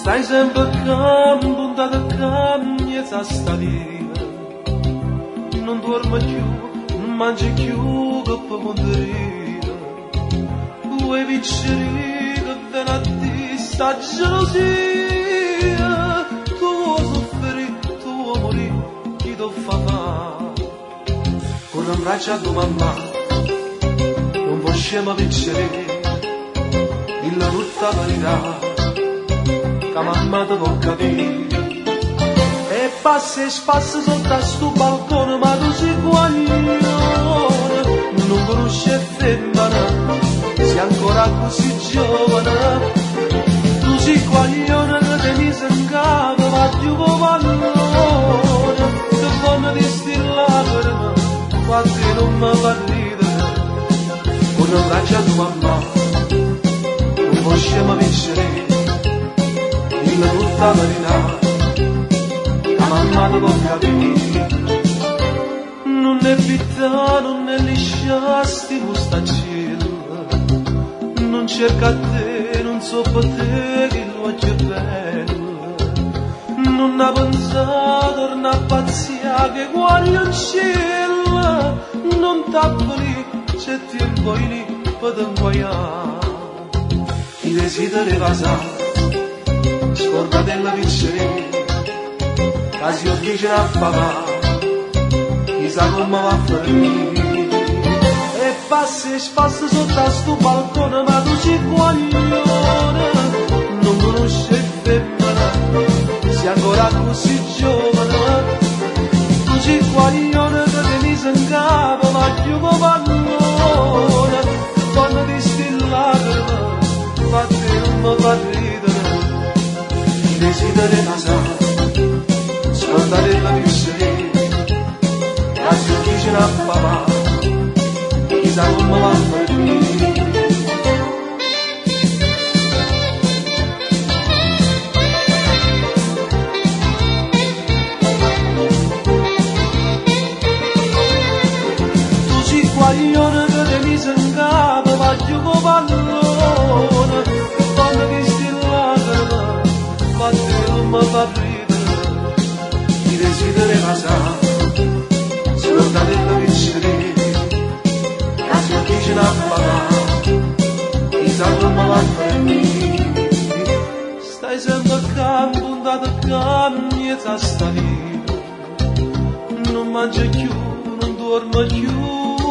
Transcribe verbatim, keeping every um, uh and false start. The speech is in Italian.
Stai sempre qua, puntata qua, miezza sta vita. Non dorme più, non mangi più, che può morire. Vuoi vincere, che viene a te, sta gelosia. Tu vuoi soffrire, tu vuoi morire, chi ti fa fare? Con un braccio a tua mamma, non possiamo vincere, il tutta verità. Che mamma ti può capire. E passa e spassa sotto a sto balcone, ma tu sei guaglione, non conosce femmina, sei ancora così giovane. Tu sei guaglione che ti mise in capo, ma più pallone, che fanno di stillare per me, quasi non mi fa ridere. Con un braccio a tua mamma, non possiamo vincere, la tutta verità, la mamma ti può capire. Non è vita, non è lisciasti mustacilla, non cerca a te, non so per te che lo è bello. Non ha pensato, torna a pazzia che guaglioncella, non t'appoli, c'è tempo lì per te inguaiare. I desideri vasati, scorda della vincere, quasi io dice a papà, chissà come va a finire. E passi e spassi sotto a sto balcone, ma tu sei guaglione, non conosci femmina, sei ancora così giovane. Tu sei guaglione che ti mise in capo, ma più come pallone, quando ti stillare, fatti non mi fa ridere. Desideri nasare, scordare la vincere, quasi dice a papà, chissà come va a finire. Tu sei guaglione che ti mise in capo, ma più come pallone, che quando ti stillare, fatti non mi fa ridere. I desideri vasati, scordate della vincere, quasi dice a papà, chissà come va a finire. Stai sempre qua, puntata qua, miezza sta vita. Non mangi più, non dormi più,